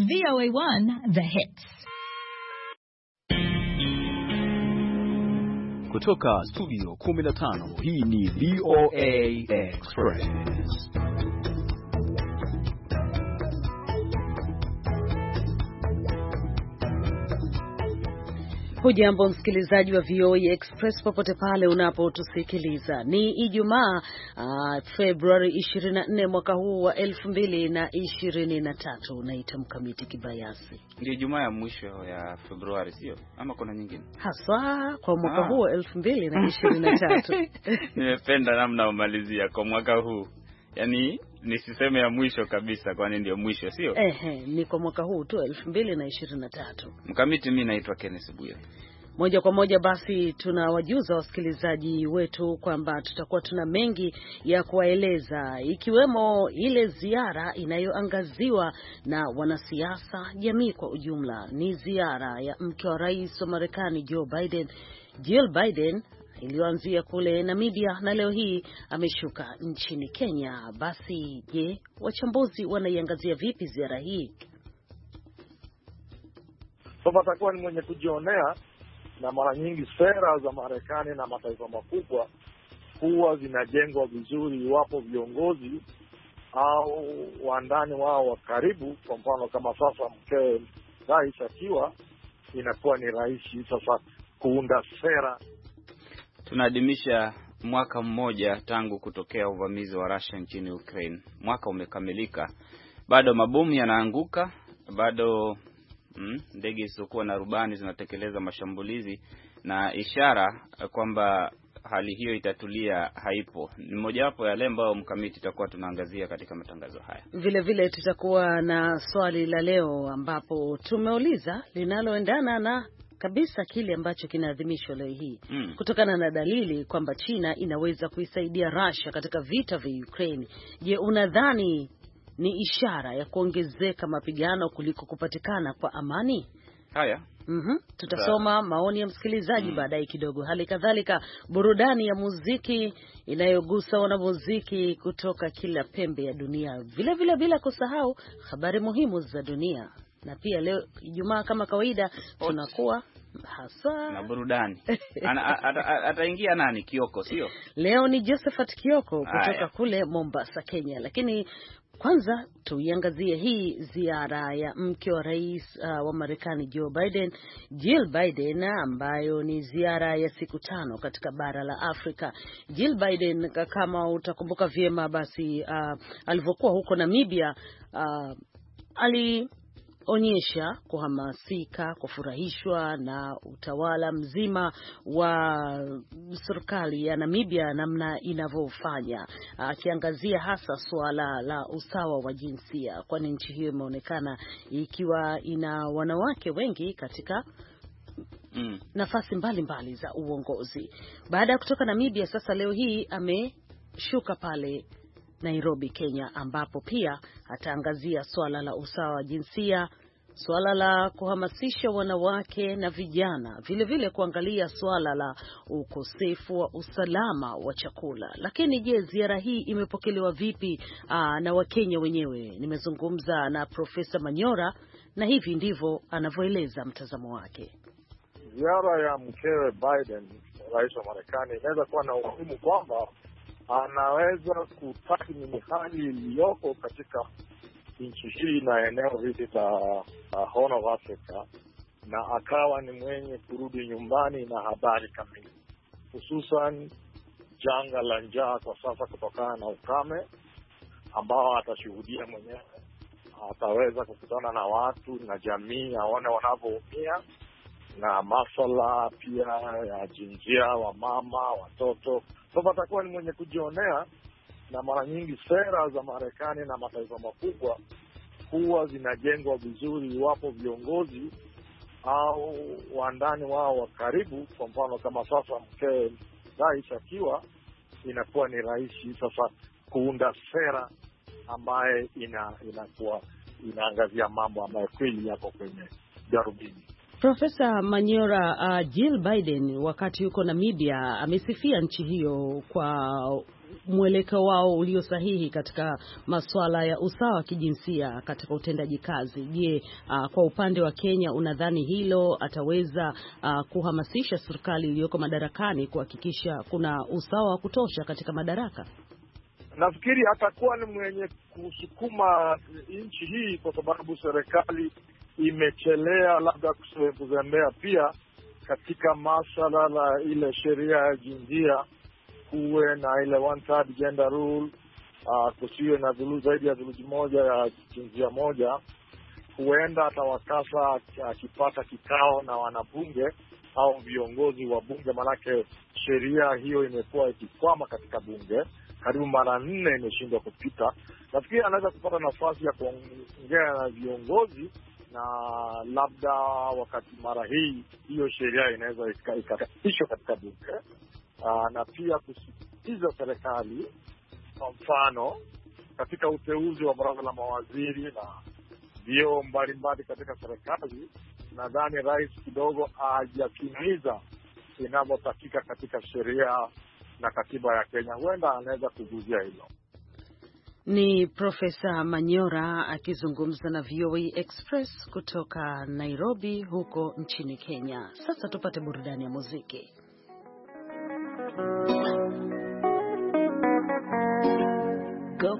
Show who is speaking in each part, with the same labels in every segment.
Speaker 1: VOA1 The Hits.
Speaker 2: Kutoka studio 15, hii ni VOA Express.
Speaker 3: Hujambo msikilizaji wa VOA Express popote pale unapotusikiliza. Ni Ijumaa Februari 24 mwaka huu wa 2023. Naita Mkamiti Kibayasi.
Speaker 4: Ndio Ijumaa ya mwisho ya Februari, sio? Ama kuna nyingine?
Speaker 3: Haswa kwa mwaka huu wa 2023.
Speaker 4: Nimependa namna umalizia kwa mwaka huu. Yaani nisiseme ya mwisho kabisa, kwani ndio mwisho, sio?
Speaker 3: Ni kwa mwaka huu tu 2023.
Speaker 4: Mkamiti, mimi naitwa Kenneth Bwire.
Speaker 3: Moja kwa moja basi tunawajuza wasikilizaji wetu kwamba tutakuwa tuna mengi ya kuwaeleza, ikiwemo ile ziara inayoangaziwa na wanasiasa, jamii kwa ujumla. Ni ziara ya mke wa rais wa Marekani Joe Biden, Jill Biden, iliyoanzia kule Namibia na leo hii ameshuka nchini Kenya. Basi je, wachambuzi wanaiangazia vipi ziara hii?
Speaker 5: Sasa atakuwa ni mwenye kujionea, na mara nyingi sera za Marekani na mataifa makubwa huwa zinajengwa vizuri iwapo viongozi au wandani wao wa karibu, kwa mfano kama sasa mke rais akiwa, inakuwa ni rahisi sasa kuunda sera.
Speaker 4: Tunaadhimisha mwaka mmoja tangu kutokea uvamizi wa Russia nchini Ukraine. Mwaka umekamilika. Bado mabomu yanaanguka, bado ndege zisizokuwa na rubani zinatekeleza mashambulizi, na ishara kwamba hali hiyo itatulia haipo. Ni mojawapo ya yale ambayo Mkamiti itakuwa tunaangazia katika matangazo haya.
Speaker 3: Vile vile tutakuwa na swali la leo ambapo tumeuliza linaloendana na kabisa kile ambacho kinaadhimishwa leo hii, kutokana na dalili kwamba China inaweza kuisaidia Russia katika vita vya Ukraine. Je, unadhani ni ishara ya kuongezeka mapigano kuliko kupatikana kwa amani?
Speaker 4: Haya.
Speaker 3: Tutasoma maoni ya msikilizaji baadaye kidogo. Hali kadhalika burudani ya muziki inayogusa wanamuziki kutoka kila pembe ya dunia. Vile vile bila kusahau habari muhimu za dunia. Na pia leo Ijumaa kama kawaida tunakuwa hasa
Speaker 4: na burudani. Ataingia nani? Kioko, sio?
Speaker 3: Leo ni Josephat Kioko kutoka kule Mombasa, Kenya. Lakini kwanza tuiangazie hii ziara ya mke wa rais wa Marekani Joe Biden, Jill Biden, ambayo ni ziara ya siku 5 katika bara la Afrika. Jill Biden, kama utakumbuka vyema, basi alivyokuwa huko Namibia, alionyesha kuhamasika, kufurahishwa na utawala mzima wa serikali ya Namibia namna inavyofanya, akiangazia hasa suala la usawa wa jinsia, kwani nchi hiyo imeonekana ikiwa ina wanawake wengi katika nafasi mbalimbali za uongozi. Baada ya kutoka Namibia, sasa leo hii ameshuka pale Nairobi, Kenya, ambapo pia ataangazia swala la usawa wa jinsia, swala la kuhamasisha wanawake na vijana, vile vile kuangalia swala la ukosefu wa usalama wa chakula. Lakini je, ziara hii imepokelewa vipi na Wakenya wenyewe? Nimezungumza na Profesa Manyora na hivi ndivyo anavyoeleza mtazamo wake.
Speaker 5: Ziara ya mkewe Biden, rais wa Marekani, inaweza kuwa na umuhimu kwamba anaweza kutathmini hali iliyoko katika nchi hii na eneo hili la Horn of Africa, na akawa ni mwenye kurudi nyumbani na habari kamili, hususan janga la njaa kwa sasa kutokana na ukame ambao atashuhudia mwenyewe. Ataweza kukutana na watu na jamii, aone wanavyoumia, na masuala pia ya jinsia, wa mama, watoto. Sasa atakuwa ni mwenye kujionea, na mara nyingi sera za Marekani na mataifa makubwa huwa zinajengwa vizuri iwapo viongozi au wandani wao wa karibu, kwa mfano kama sasa mke rais akiwa, inakuwa ni rahisi sasa kuunda sera ambaye inakuwa inaangazia mambo ambayo kweli yako kwenye darubini.
Speaker 3: Profesa Manyora, Jill Biden wakati yuko Namibia amesifia nchi hiyo kwa mwelekeo wao ulio sahihi katika masuala ya usawa wa kijinsia katika utendaji kazi. Je, kwa upande wa Kenya unadhani hilo ataweza kuhamasisha serikali iliyoko madarakani kuhakikisha kuna usawa wa kutosha katika madaraka?
Speaker 5: Nafikiri atakuwa ni mwenye kusukuma nchi hii, kwa sababu serikali imechelea labda kuzembea pia katika masuala la ile sheria ya jinsia, kuwe na ile 1/3 gender rule, kusiwe na zaidi ya theluthi moja ya jinsia moja. Huenda atawakasa akipata kikao na wanabunge au viongozi wa bunge, manake sheria hiyo imekuwa ikikwama katika bunge, karibu mara 4 imeshindwa kupita. Nafikiri anaweza kupata nafasi ya kuongea na viongozi, na labda wakati mara hii hiyo sheria inaweza ikapitishwa katika bunge, na pia kusisitiza serikali, kwa mfano katika uteuzi wa baraza la mawaziri na vyeo mbalimbali katika serikali. Nadhani rais kidogo hajatimiza inavyotakika katika sheria na katiba ya Kenya. Huenda anaweza kuguzia hilo.
Speaker 3: Ni Profesa Manyora akizungumza na VOA Express kutoka Nairobi huko nchini Kenya. Sasa tupate burudani ya muziki. Go.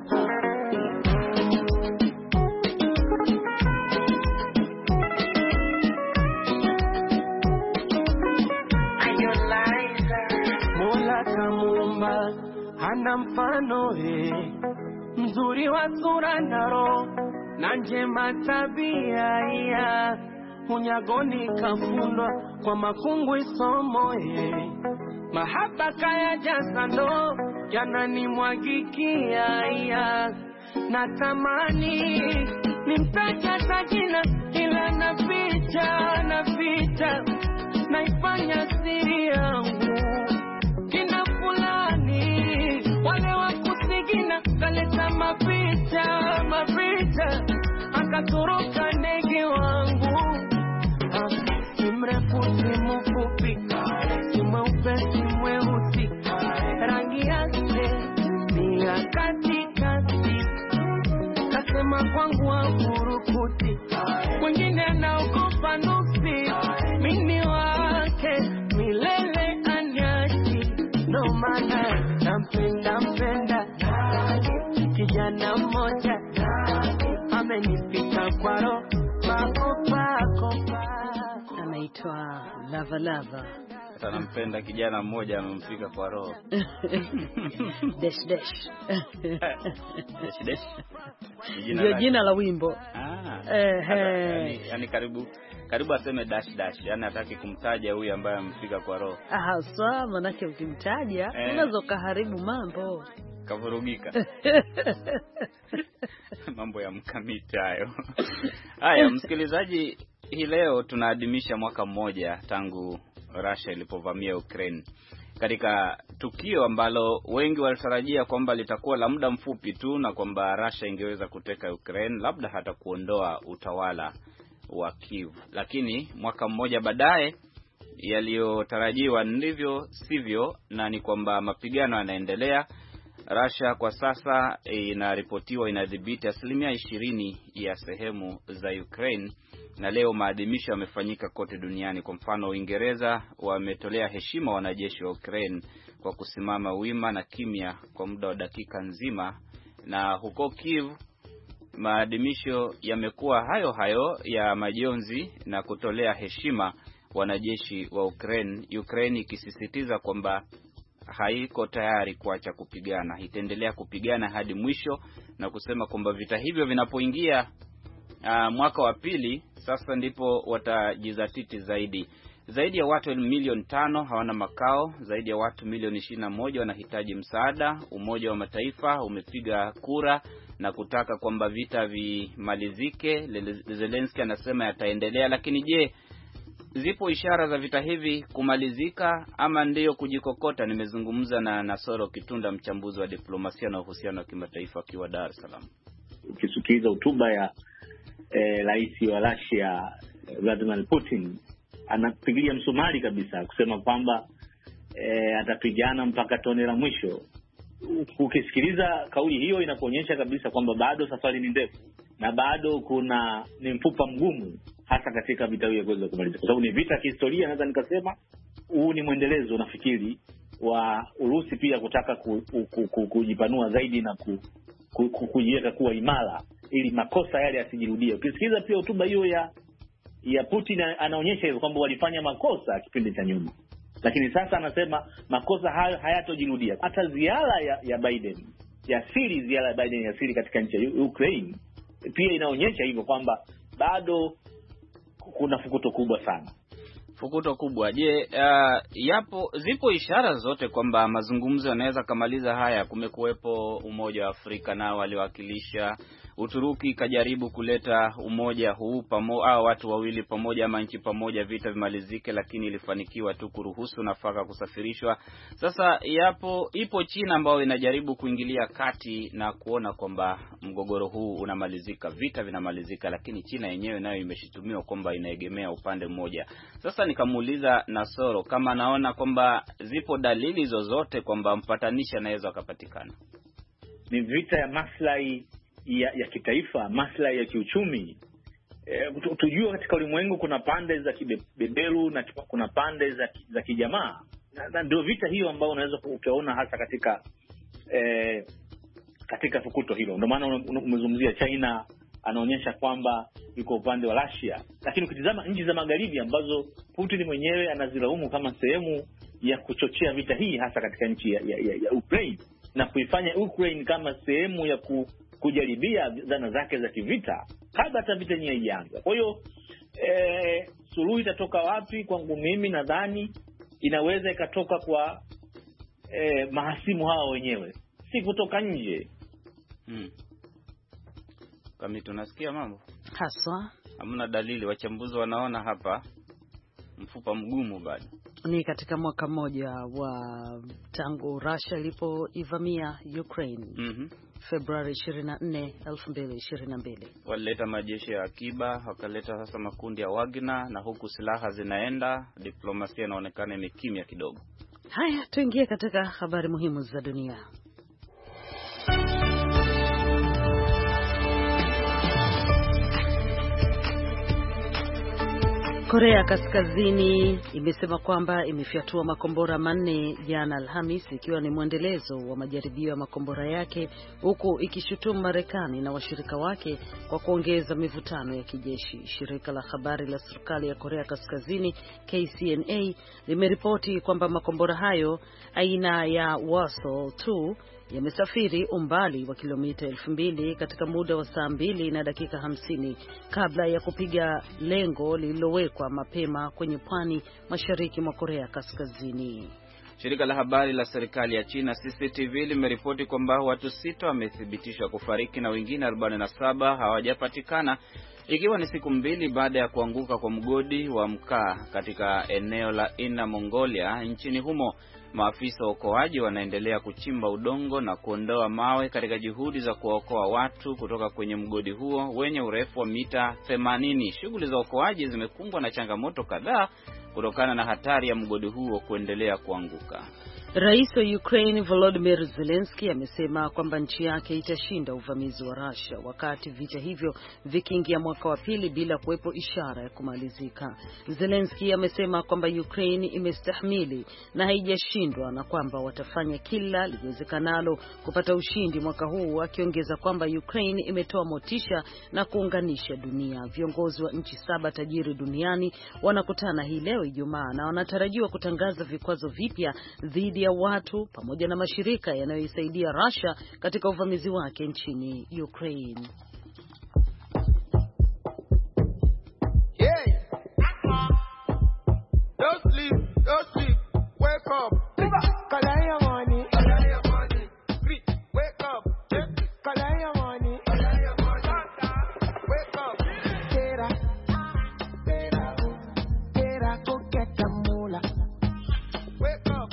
Speaker 1: Mola kamuumba hana mfano, mzuri wa sura na roho na njema tabia, ya unyagoni kafundwa kwa mafungu somo, mahaba kaya jaza ndo yananimwagikia, ya natamani nimtaja tajina ila naficha naifanya siri yangu. Kina fulani wale wa kusigina kaleta mapicha akatoroka ndege wangu. Si mrefu si mfupi, si mweupe si mweusi, rangi yake ni ya katikati. Kasema kwangu wa furukuti, mwingine anaogopa nuksi, mimi wake milele anyashi. No maana nampenda kijana mmoja amenifika kwa roho, makopa
Speaker 3: anaitwa Lava.
Speaker 4: Anampenda kijana mmoja amemfika kwa roho.
Speaker 3: Dash.
Speaker 4: Dash.
Speaker 3: Ndio jina la wimbo.
Speaker 4: Yani karibu aseme dash. Yani hataki kumtaja huyu ambaye amemfika kwa roho.
Speaker 3: Sawa, manake ukimtaja unaweza kaharibu mambo.
Speaker 4: Kavurugika. Mambo ya mkamiti hayo. Haya, msikilizaji, hii leo tunaadhimisha mwaka mmoja tangu Russia ilipovamia Ukraine, katika tukio ambalo wengi walitarajia kwamba litakuwa la muda mfupi tu na kwamba Russia ingeweza kuteka Ukraine, labda hata kuondoa utawala wa Kiev. Lakini mwaka mmoja baadaye yaliyotarajiwa ndivyo sivyo, na ni kwamba mapigano yanaendelea. Russia kwa sasa inaripotiwa inadhibiti 20% ya sehemu za Ukraine, na leo maadhimisho yamefanyika kote duniani. Kwa mfano, Uingereza wametolea heshima wanajeshi wa Ukraine kwa kusimama wima na kimya kwa muda wa dakika nzima, na huko Kiev maadhimisho yamekuwa hayo ya majonzi na kutolea heshima wanajeshi wa Ukraine ikisisitiza kwamba haiko tayari kuacha kupigana, itaendelea kupigana hadi mwisho, na kusema kwamba vita hivyo vinapoingia mwaka wa pili sasa ndipo watajizatiti zaidi. Zaidi ya watu 5,000,000 hawana makao, zaidi ya watu 1,21,000,000 wanahitaji msaada. Umoja wa Mataifa umepiga kura na kutaka kwamba vita vimalizike. Zelensky anasema yataendelea, lakini je, zipo ishara za vita hivi kumalizika ama ndiyo kujikokota? Nimezungumza na Nasoro Kitunda, mchambuzi wa diplomasia na uhusiano wa kimataifa, akiwa Dar es Salaam.
Speaker 6: Ukisikiza hotuba ya rais wa Russia Vladimir Putin, anapigilia msumari kabisa kusema kwamba atapigana mpaka tone la mwisho. ukisikiliza kauli hiyo inakuonyesha kabisa kwamba bado safari ni ndefu na bado ni mfupa mgumu, hasa katika vita hiyo kuweza kumaliza, kwa sababu ni vita kihistoria. Naweza nikasema huu ni mwendelezo, nafikiri, wa Urusi pia kutaka kujipanua zaidi na kujiweka kuwa imara ili makosa yale yasijirudie. Ukisikiliza pia hotuba hiyo ya Putin, anaonyesha hivyo kwamba walifanya makosa kipindi cha nyuma, lakini sasa anasema makosa hayo hayatojirudia. Hata ziara ya Biden ya siri katika nchi ya Ukraine pia inaonyesha hivyo kwamba bado kuna fukuto kubwa sana.
Speaker 4: Fukuto kubwa. Je, zipo ishara zote kwamba mazungumzo yanaweza kamaliza haya? Kumekuwepo Umoja wa Afrika nao waliwakilisha, Uturuki ikajaribu kuleta umoja huu au watu wawili pamoja ama nchi pamoja vita vimalizike, lakini ilifanikiwa tu kuruhusu nafaka kusafirishwa. Sasa ipo China ambayo inajaribu kuingilia kati na kuona kwamba mgogoro huu unamalizika, vita vinamalizika, lakini China yenyewe nayo imeshitumiwa kwamba inaegemea upande mmoja. Sasa nikamuuliza Nasoro kama naona kwamba zipo dalili zozote kwamba mpatanishi anaweza kupatikana.
Speaker 6: Ni vita ya maslahi ya kitaifa, maslahi ya kiuchumi. Tujue katika ulimwengu kuna pande za kibeberu na kuna pande za kijamaa, na ndio vita hiyo ambayo unaweza kuona hasa katika fukuto hilo. Ndio maana umezungumzia China, anaonyesha kwamba yuko upande wa Russia, lakini ukitizama nchi za magharibi ambazo Putin mwenyewe anazilaumu kama sehemu ya kuchochea vita hii, hasa katika nchi ya Ukraine, na kuifanya Ukraine kama sehemu ya kujaribia zana zake za kivita kabla hata vita yenyewe ianze. Kwa hiyo suluhu itatoka wapi? Kwangu mimi nadhani inaweza ikatoka kwa mahasimu hao wenyewe, si kutoka nje.
Speaker 4: Kama tunasikia mambo
Speaker 3: haswa,
Speaker 4: hamna dalili. Wachambuzi wanaona hapa mfupa mgumu bado.
Speaker 3: Ni katika mwaka mmoja wa tangu Russia ilipoivamia Ukraine. Februari 24, 2022.
Speaker 4: Walileta majeshi ya akiba, wakaleta sasa makundi ya Wagner, na huku silaha zinaenda, diplomasia inaonekana imekimya kidogo.
Speaker 3: Haya, tuingie katika habari muhimu za dunia. Korea Kaskazini imesema kwamba imefyatua makombora manne jana Alhamis, ikiwa ni mwendelezo wa majaribio ya makombora yake, huku ikishutumu Marekani na washirika wake kwa kuongeza mivutano ya kijeshi. Shirika la habari la serikali ya Korea Kaskazini KCNA limeripoti kwamba makombora hayo aina ya Hwasong-2 yamesafiri umbali wa kilomita 2000 katika muda wa saa 2 na dakika 50 kabla ya kupiga lengo lililowekwa mapema kwenye pwani mashariki mwa Korea Kaskazini.
Speaker 4: Shirika la habari la serikali ya China CCTV limeripoti kwamba watu 6 wamethibitishwa kufariki na wengine 47 hawajapatikana, ikiwa ni siku 2 baada ya kuanguka kwa mgodi wa mkaa katika eneo la Inner Mongolia nchini humo. Maafisa wa uokoaji wanaendelea kuchimba udongo na kuondoa mawe katika juhudi za kuokoa watu kutoka kwenye mgodi huo wenye urefu wa mita 80. Shughuli za uokoaji zimekumbwa na changamoto kadhaa kutokana na hatari ya mgodi huo kuendelea kuanguka.
Speaker 3: Rais wa Ukraine Volodymyr Zelensky amesema kwamba nchi yake itashinda uvamizi wa Russia wakati vita hivyo vikiingia mwaka wa pili bila kuwepo ishara ya kumalizika. Zelensky amesema kwamba Ukraine imestahimili na haijashindwa na kwamba watafanya kila liwezekanalo kupata ushindi mwaka huu, akiongeza kwamba Ukraine imetoa motisha na kuunganisha dunia. Viongozi wa nchi 7 tajiri duniani wanakutana hii leo Ijumaa na wanatarajiwa kutangaza vikwazo vipya dhidi ya watu pamoja na mashirika yanayoisaidia Russia katika uvamizi wake nchini Ukraine.
Speaker 1: Don't sleep, wake up. Collect your money. Wake up. Collect your money. Wake up. Tera, go get the moolah. Wake up.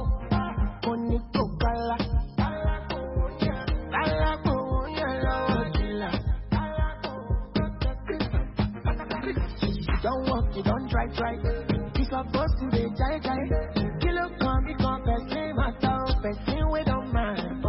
Speaker 1: Don't walk, you don't try. You supposed to be jai. Kilo come, you come, best name, I don't best name, we don't mind.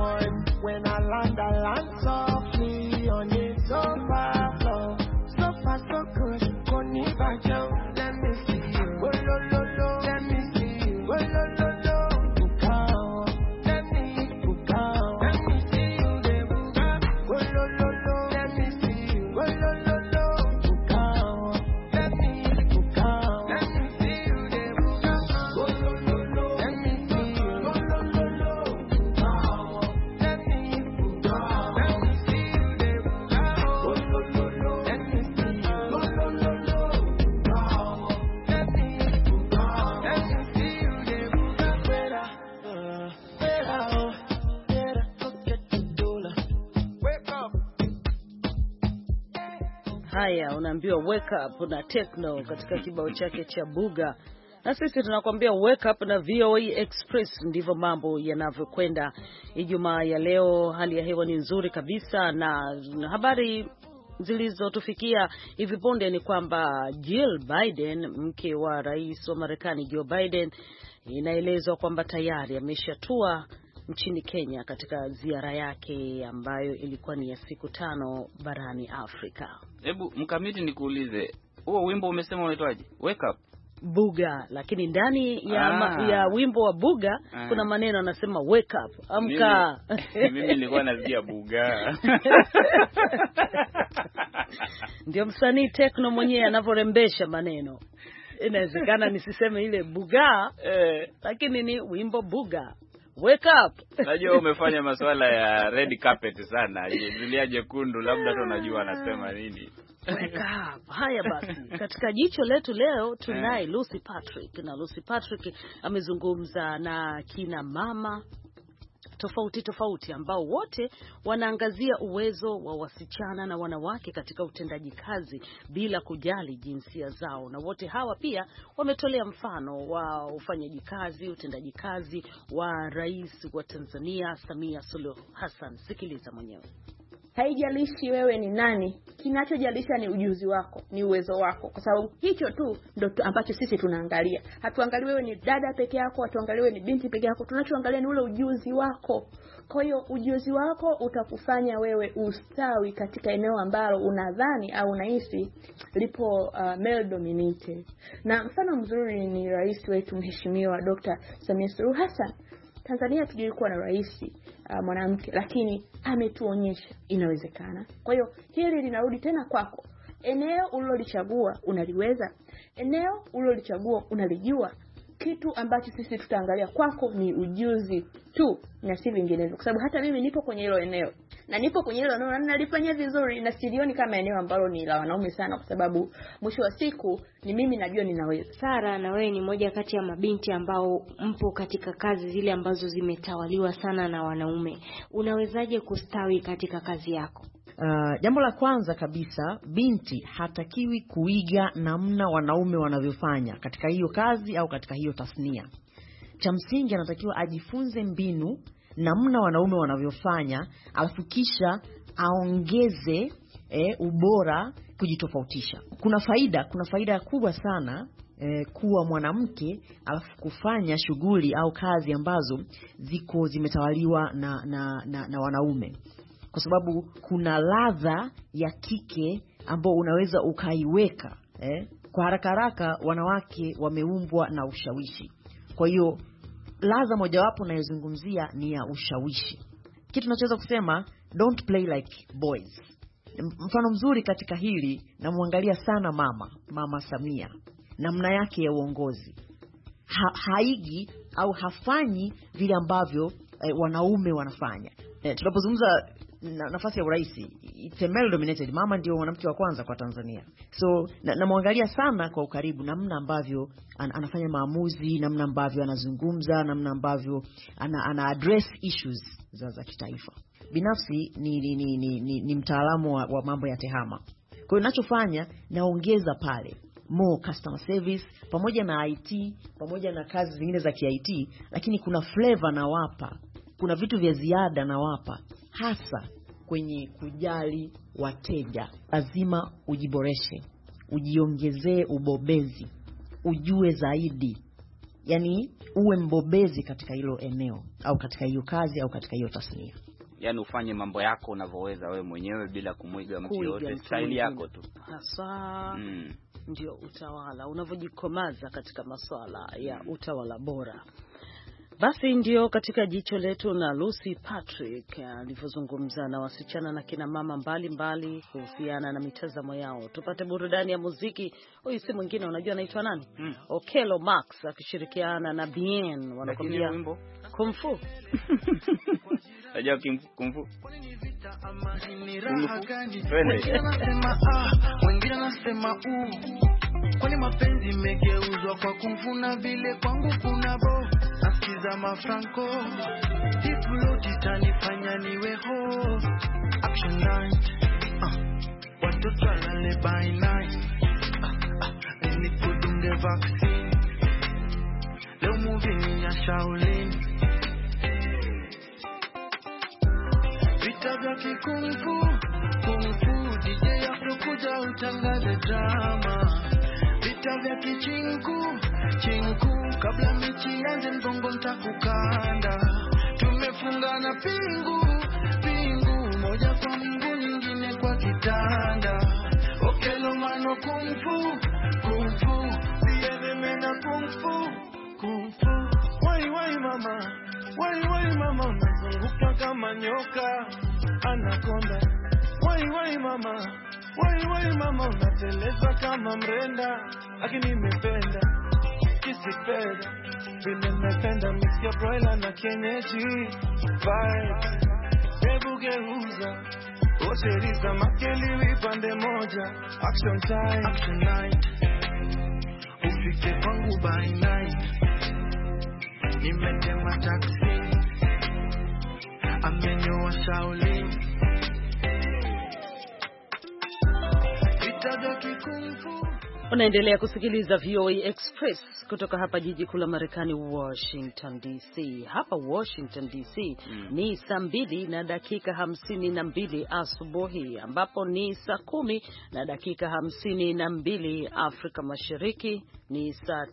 Speaker 3: Haya, unaambiwa wake up na Tekno katika kibao chake cha Buga. Na sisi tunakwambia wake up na VOA Express. Ndivyo mambo yanavyokwenda Ijumaa ya leo. Hali ya hewa ni nzuri kabisa, na habari zilizotufikia hivi punde ni kwamba Jill Biden, mke wa rais wa Marekani Joe Biden, inaelezwa kwamba tayari ameshatua nchini Kenya katika ziara yake ambayo ilikuwa ni ya siku 5 barani Afrika.
Speaker 4: Hebu Mkamiti nikuulize, huo wimbo umesema unaitwaje? Wake up
Speaker 3: Buga, lakini ndani ya wimbo wa Buga kuna maneno anasema wake up, amka.
Speaker 4: Mimi nilikuwa nasikia Buga.
Speaker 3: Ndio msanii Tekno mwenyewe anavyorembesha maneno. Inawezekana nisiseme ile Buga, lakini ni wimbo Buga. Wake up.
Speaker 4: Najua umefanya masuala ya red carpet sana. Zulia jekundu, labda tunajua anasema nini.
Speaker 3: Wake up. Haya basi, katika jicho letu leo tunaye Lucy Patrick, na Lucy Patrick amezungumza na kina mama tofauti ambao wote wanaangazia uwezo wa wasichana na wanawake katika utendaji kazi bila kujali jinsia zao, na wote hawa pia wametolea mfano wa ufanyaji kazi, utendaji kazi wa Rais wa Tanzania Samia Suluhu Hassan. Sikiliza mwenyewe.
Speaker 7: Haijalishi wewe ni nani, kinachojalisha ni ujuzi wako, ni uwezo wako, kwa sababu hicho tu ndio ambacho sisi tunaangalia. Hatuangalii wewe ni dada peke yako, hatuangalii wewe ni binti peke yako, tunachoangalia ni ule ujuzi wako. Kwa hiyo ujuzi wako utakufanya wewe ustawi katika eneo ambalo unadhani au unahisi lipo male dominated. Na mfano mzuri ni rais wetu Mheshimiwa Dr. Samia Suluhu Hassan. Tanzania tulikuwa na rais mwanamke, lakini ametuonyesha inawezekana. Kwa hiyo hili linarudi tena kwako. Eneo ulilolichagua unaliweza? Eneo ulilolichagua unalijua? Kitu ambacho sisi tutaangalia kwako ni ujuzi tu na si vinginevyo, kwa sababu hata mimi nipo kwenye hilo eneo na nipo kwenye hilo eneo na nalifanya vizuri, na silioni kama eneo ambalo ni la wanaume sana, kwa sababu mwisho wa siku ni mimi najua ninaweza.
Speaker 8: Sara, na wewe ni moja kati ya mabinti ambao mpo katika kazi zile ambazo zimetawaliwa sana na wanaume. Unawezaje kustawi katika kazi yako?
Speaker 9: Jambo la kwanza kabisa, binti hatakiwi kuiga namna wanaume wanavyofanya katika hiyo kazi au katika hiyo tasnia. Cha msingi anatakiwa ajifunze mbinu namna wanaume wanavyofanya, alafu kisha aongeze ubora, kujitofautisha. Kuna faida kubwa sana kuwa mwanamke alafu kufanya shughuli au kazi ambazo zimetawaliwa na wanaume. Kwa sababu kuna ladha ya kike ambao unaweza ukaiweka. Kwa haraka wanawake wameumbwa na ushawishi. Kwa hiyo ladha mojawapo nayozungumzia ni ya ushawishi. Kitu tunachoweza kusema, don't play like boys. Mfano mzuri katika hili namwangalia sana mama Samia, namna yake ya uongozi. Haigi au hafanyi vile ambavyo wanaume wanafanya. Tunapozungumza nafasi ya urais, it's a male dominated. Mama ndio mwanamke wa kwanza kwa Tanzania. So namwangalia sana kwa ukaribu namna ambavyo anafanya maamuzi, namna ambavyo anazungumza, namna ambavyo ana address issues za kitaifa. Binafsi ni mtaalamu wa mambo ya tehama. Kwa hiyo ninachofanya naongeza pale more customer service pamoja na IT, pamoja na kazi zingine za KIT, lakini kuna flavor na wapa. Kuna vitu vya ziada na wapa, hasa kwenye kujali wateja. Lazima ujiboreshe, ujiongezee ubobezi, ujue zaidi. Yani uwe mbobezi katika hilo eneo au katika hiyo kazi au katika hiyo tasnia.
Speaker 4: Yani ufanye mambo yako unavyoweza wewe mwenyewe bila kumwiga mtu yote, style yako tu.
Speaker 3: Hasa ndio utawala unavyojikomaza katika masuala ya utawala bora. Basi ndio katika jicho letu na Lucy Patrick alivyozungumza na wasichana na kina mama mbalimbali kuhusiana na mitazamo yao. Tupate burudani ya muziki. Huyu si mwingine, unajua anaitwa nani? Okello Max akishirikiana na Bien wanakuambia Kung Fu.
Speaker 4: Unajua Kung Fu?
Speaker 1: Wengine nasema kwani mapenzi megeuzwa kwa kumfuna vile kwangu kuna bo. Nasikiza mafranco Diplo titanifanya niwe ho. Action night watoto walale by night. Nini kudunge vaccine. Leo movie ni ya Shaolin. Vita vya Kung Fu, Kung Fu DJ yakuja utangaze drama. Vita vya kichinku, chinku kabla mechi ianze mgongo nitakukanda. Tumefungana pingu, pingu moja kwa mguu nyingine kwa kitanda. Okello mano Kung Fu, Kung Fu siene mena Kung Fu, Kung Fu. Wai mama, wai mama unazunguka kama nyoka anakonda. Wai mama unateleza kama mrenda. Lakini nimependa kisipenda vile nimependa mix ya broiler na kienyeji vibe. Hebu geuza osheriza makeli pande moja. Action time, action night. Ufike kwangu by night. Nimetema taxi amenyoa Shaolin.
Speaker 3: Unaendelea kusikiliza VOA Express kutoka hapa jiji kuu la Marekani, Washington DC. Hapa Washington DC ni saa 2:52 asubuhi, ambapo ni saa 10:52 Afrika Mashariki, ni saa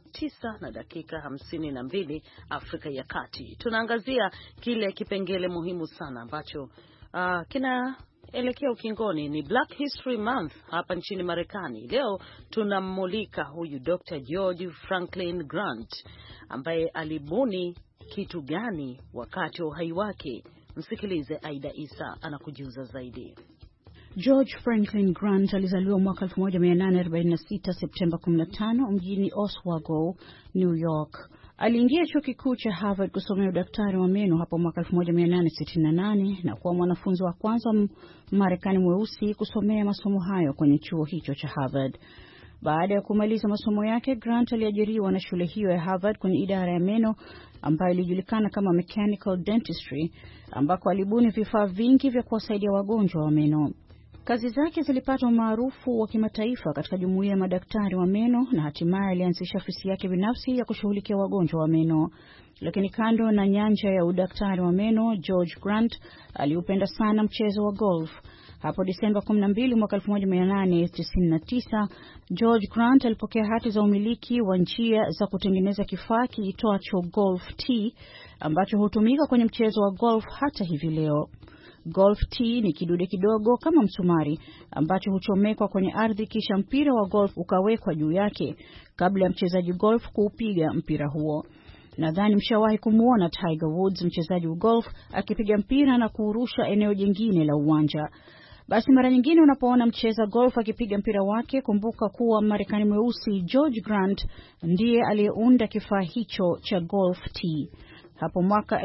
Speaker 3: 9:52 Afrika ya Kati. Tunaangazia kile kipengele muhimu sana ambacho kinaelekea ukingoni. Ni Black History Month hapa nchini Marekani. Leo tunammulika huyu Dr. George Franklin Grant ambaye alibuni kitu gani wakati wa uhai wake. Msikilize Aida Isa anakujuza zaidi.
Speaker 10: George Franklin Grant alizaliwa mwaka 1846 Septemba 15 mjini Oswego, New York. Aliingia chuo kikuu cha Harvard kusomea udaktari wa meno hapo mwaka 1868 na kuwa mwanafunzi wa kwanza Marekani mweusi kusomea masomo hayo kwenye chuo hicho cha Harvard. Baada ya kumaliza masomo yake, Grant aliajiriwa na shule hiyo ya Harvard kwenye idara ya meno ambayo ilijulikana kama Mechanical Dentistry, ambako alibuni vifaa vingi vya kuwasaidia wagonjwa wa meno. Kazi zake zilipata umaarufu wa kimataifa katika jumuiya ya madaktari wa meno na hatimaye alianzisha ofisi yake binafsi ya kushughulikia wagonjwa wa meno. Lakini kando na nyanja ya udaktari wa meno, George Grant aliupenda sana mchezo wa golf. Hapo Disemba 12 mwaka 1899, George Grant alipokea hati za umiliki wa njia za kutengeneza kifaa kiitwacho golf tee ambacho hutumika kwenye mchezo wa golf hata hivi leo. Golf tee ni kidude kidogo kama msumari ambacho huchomekwa kwenye ardhi kisha mpira wa golf ukawekwa juu yake kabla ya mchezaji golf kuupiga mpira huo. Nadhani mshawahi kumuona Tiger Woods, mchezaji wa golf, akipiga mpira na kuurusha eneo jingine la uwanja. Basi mara nyingine unapoona mcheza golf akipiga mpira wake, kumbuka kuwa Marekani mweusi George Grant ndiye aliyeunda kifaa hicho cha golf tee. Hapo mwaka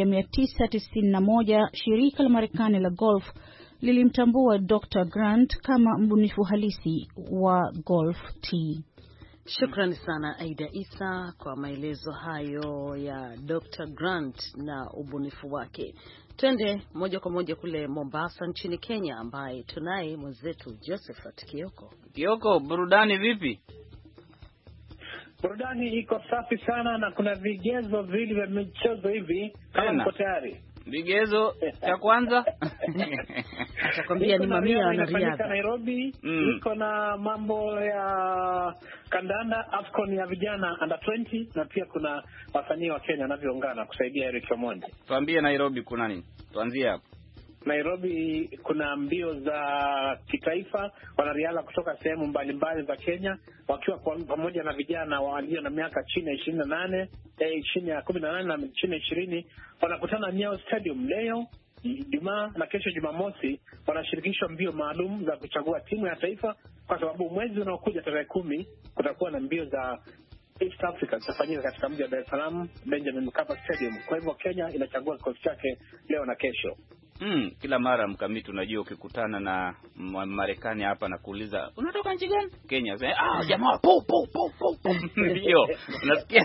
Speaker 10: 1991 shirika la Marekani la golf lilimtambua Dr. Grant kama mbunifu halisi wa golf tee.
Speaker 3: Shukrani sana Aida Isa kwa maelezo hayo ya Dr. Grant na ubunifu wake. Twende moja kwa moja kule Mombasa nchini Kenya, ambaye tunaye mwenzetu Josephat Kioko.
Speaker 4: Kioko, burudani vipi?
Speaker 11: Burudani iko safi sana na kuna vigezo vile vya michezo hivi kama mko tayari.
Speaker 4: Vigezo cha kwanza
Speaker 3: atakwambia ni mamia wanariadha
Speaker 11: Nairobi. Iko na mambo ya kandanda, AFCON ya vijana under 20, na pia kuna wasanii wa Kenya wanavyoungana kusaidia Eric Omondi.
Speaker 4: Tuambie Nairobi kuna nini? Tuanzie hapo.
Speaker 11: Nairobi kuna mbio za kitaifa, wanariadha kutoka sehemu mbalimbali za Kenya wakiwa pamoja na vijana walio na miaka chini ya 18, chini ya 18 na chini ya 20 wanakutana Nyayo Stadium leo Ijumaa na kesho Jumamosi. Wanashirikishwa mbio maalum za kuchagua timu ya taifa, kwa sababu mwezi unaokuja tarehe 10 kutakuwa na mbio za East Africa zitafanyika katika mji wa Dar es Salaam, Benjamin Mkapa Stadium. Kwa hivyo Kenya inachagua kikosi chake leo na kesho.
Speaker 4: Kila mara Mkamiti, unajua ukikutana na Marekani hapa na kuuliza unatoka nchi gani? Kenya. Jamaa ndio unasikia.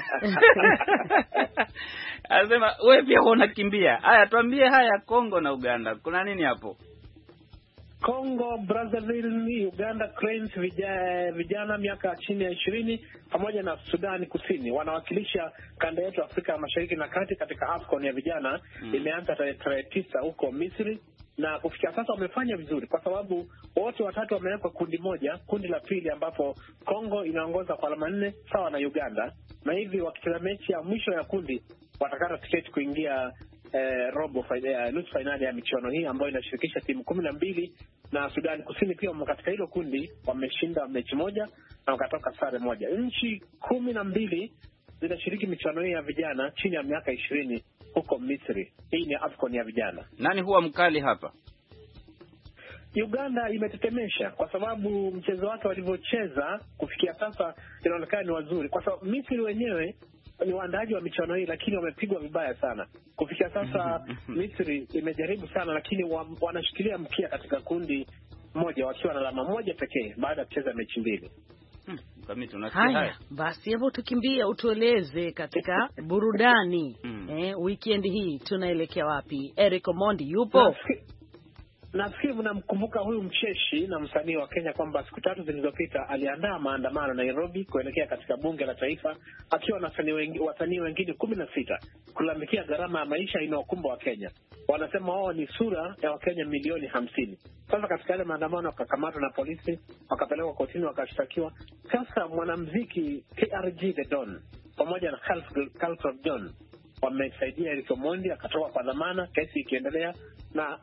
Speaker 4: Anasema wewe pia unakimbia. Haya, tuambie haya, Kongo na Uganda kuna nini hapo?
Speaker 11: Kongo Brazzaville, Uganda Cranes vijana miaka chini ya 20 pamoja na Sudan Kusini wanawakilisha kanda yetu Afrika Mashariki na Kati katika AFCON ya vijana. Imeanza tarehe 9 huko Misri, na kufikia sasa wamefanya vizuri kwa sababu wote watatu wamewekwa kundi moja, kundi la pili ambapo Kongo inaongoza kwa alama 4 sawa na Uganda, na hivi wakicheza mechi ya mwisho ya kundi watakata tiketi kuingia nusu finali ya michuano hii ambayo inashirikisha timu 12, na Sudan Kusini pia katika hilo kundi wameshinda mechi moja na wakatoka sare moja. Nchi 12 zinashiriki michuano hii ya vijana chini ya miaka 20 huko Misri. Hii ni AFCON ya vijana.
Speaker 4: Nani huwa mkali hapa?
Speaker 11: Uganda imetetemesha kwa sababu mchezo wake walivyocheza kufikia sasa inaonekana ni wazuri, kwa sababu Misri wenyewe ni waandaaji wa michuano hii, lakini wamepigwa vibaya sana kufikia sasa. Misri imejaribu sana, lakini wanashikilia mkia katika kundi moja wakiwa na alama moja pekee baada ya kucheza mechi 2.
Speaker 3: Haya basi, hebu tukimbie utueleze katika burudani weekend hii tunaelekea wapi? Eric Omondi yupo?
Speaker 11: Nafikiri mnamkumbuka huyu mcheshi na msanii wa Kenya kwamba siku 3 zilizopita aliandaa maandamano Nairobi kuelekea katika bunge la taifa akiwa na wasanii wengine 16 kulalamikia gharama ya maisha inayokumba wa Kenya. Wanasema wao ni sura ya Wakenya milioni 50. Sasa katika ile maandamano wakakamatwa na polisi, wakapelekwa kotini, wakashtakiwa. Sasa mwanamuziki KRG The Don pamoja na Khalfan John wamesaidia Eric Omondi akatoka kwa dhamana, kesi ikiendelea, na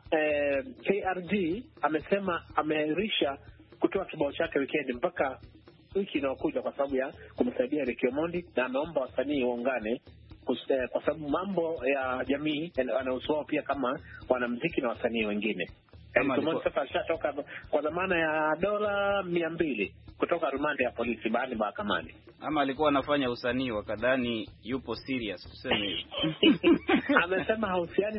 Speaker 11: KRG amesema ameahirisha kutoa kibao chake weekend mpaka wiki inayokuja kwa sababu ya kumsaidia Eric Omondi, na ameomba wasanii waungane kwa sababu mambo ya jamii yanahusu pia kama wanamuziki na wasanii wengine. Eric Omondi sasa alishatoka kwa dhamana ya dola 200 kutoka rumande ya polisi baada mahakamani.
Speaker 4: Ama alikuwa anafanya usanii wakadhani yupo serious, tuseme hivi.
Speaker 11: Amesema hahusiani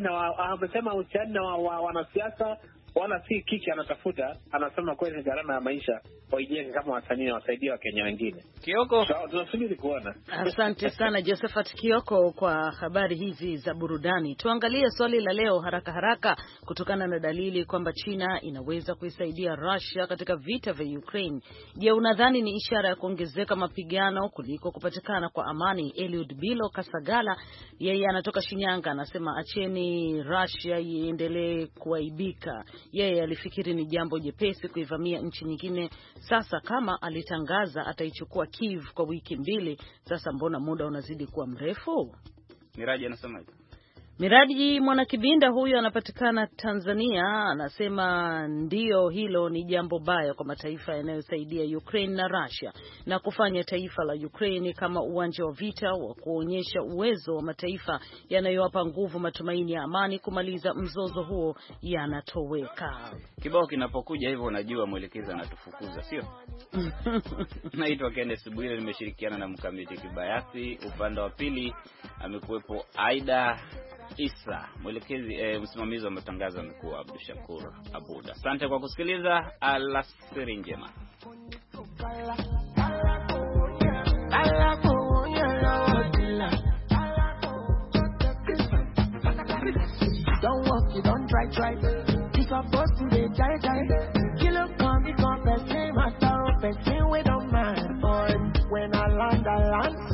Speaker 11: na wanasiasa wala si kiki anatafuta. Anasema kweli gharama ya maisha waijenge kama wasanii na wasaidia Wakenya wengine.
Speaker 4: Kioko,
Speaker 11: tunasubiri kuona.
Speaker 3: Asante sana Josephat Kioko kwa habari hizi za burudani. Tuangalie swali la leo haraka haraka, kutokana na dalili kwamba China inaweza kuisaidia Russia katika vita vya Ukraine. Je, unadhani ni ishara ya kuongezeka mapigano kuliko kupatikana kwa amani? Eliud Bilo Kasagala, yeye anatoka Shinyanga, anasema acheni Russia iendelee kuaibika. Yeye alifikiri ni jambo jepesi kuivamia nchi nyingine. Sasa kama alitangaza ataichukua Kiev kwa wiki 2, sasa mbona muda unazidi kuwa mrefu?
Speaker 4: Miraji anasema
Speaker 3: Miraji Mwanakibinda huyu anapatikana Tanzania, anasema ndio, hilo ni jambo baya kwa mataifa yanayosaidia Ukraine na Russia, na kufanya taifa la Ukraine kama uwanja wa vita wa kuonyesha uwezo wa mataifa yanayowapa nguvu matumaini ya amani kumaliza mzozo huo yanatoweka.
Speaker 4: Kibao kinapokuja hivyo unajua mwelekezi anatufukuza, sio? Naitwa Kenneth Bwire, nimeshirikiana na Mkamiti Kibayasi. Upande wa pili amekuwepo Aida Isa, mwelekezi msimamizi wa matangazo amekuwa Abdushakur Abud. Asante kwa kusikiliza, alasiri njema.
Speaker 1: Don't walk, you don't try. If I bust you, they die. Kill up, come, become the same. I start up, we don't mind. When I land,